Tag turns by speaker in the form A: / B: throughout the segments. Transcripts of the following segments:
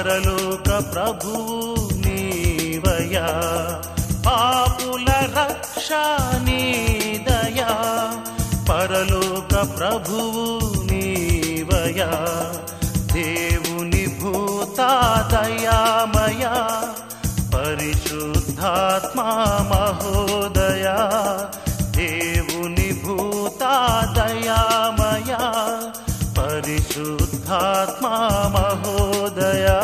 A: పరలోక ప్రభువు నీవయా, పాపుల రక్ష నీ దయా. పరలోక ప్రభువు నీవయా, దేవుని భూత దయామయా, పరిశుద్ధాత్మా మహోదయా. దేవుని భూత దయామయా, పరిశుద్ధాత్మా మహోదయా.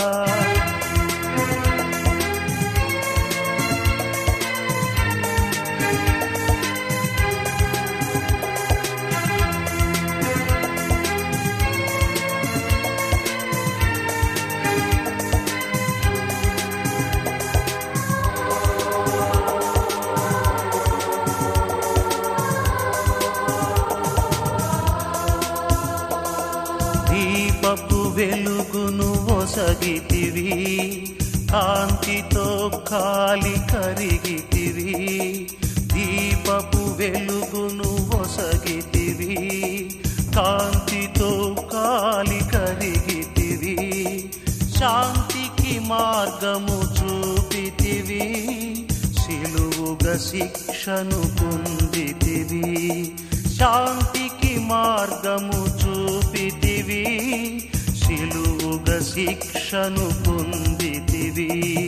A: దీపపు వెలుగును ఒసగితివి, కాంతితో కాలి కరిగితివి. దీపపు వెలుగును ఒసగితివి, కాంతితో కాలి కరిగితివి. శాంతికి మార్గము చూపితివి, సిలువుగా శిక్షను పొందితివి. శాంతికి మార్గము చూపితివి, సిలువుగా శిక్షను పొందితివి.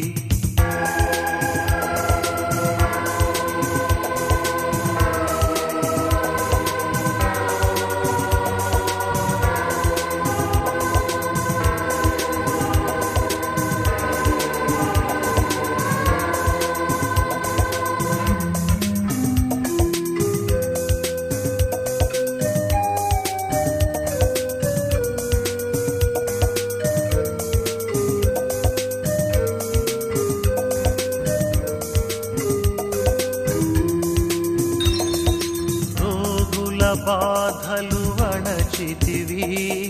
A: బాధలు అణచితివి,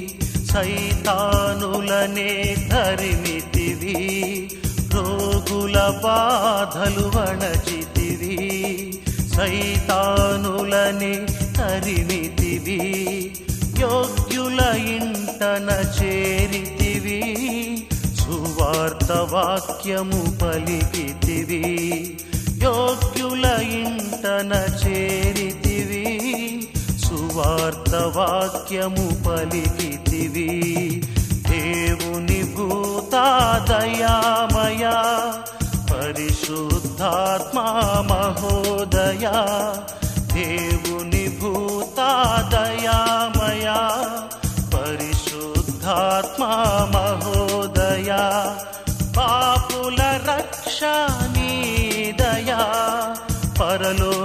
A: సైతానులనే ధరిమితివి. రోగుల బాధలు అణచితివి, సైతానులనే ధరిమితివి. యోగ్యుల ఇంటన చేరితివి, సువార్త వాక్యము పలికితివి. యోగ్యుల ఇంటన చేరితివి, సువార్త వాక్యము పలికితివి. దేవుని భూత దయామయా, పరిశుద్ధాత్మా మహోదయా. దేవుని భూత దయామయా, పరిశుద్ధాత్మా మహోదయా. పాపుల రక్ష నీ దయా, పరలో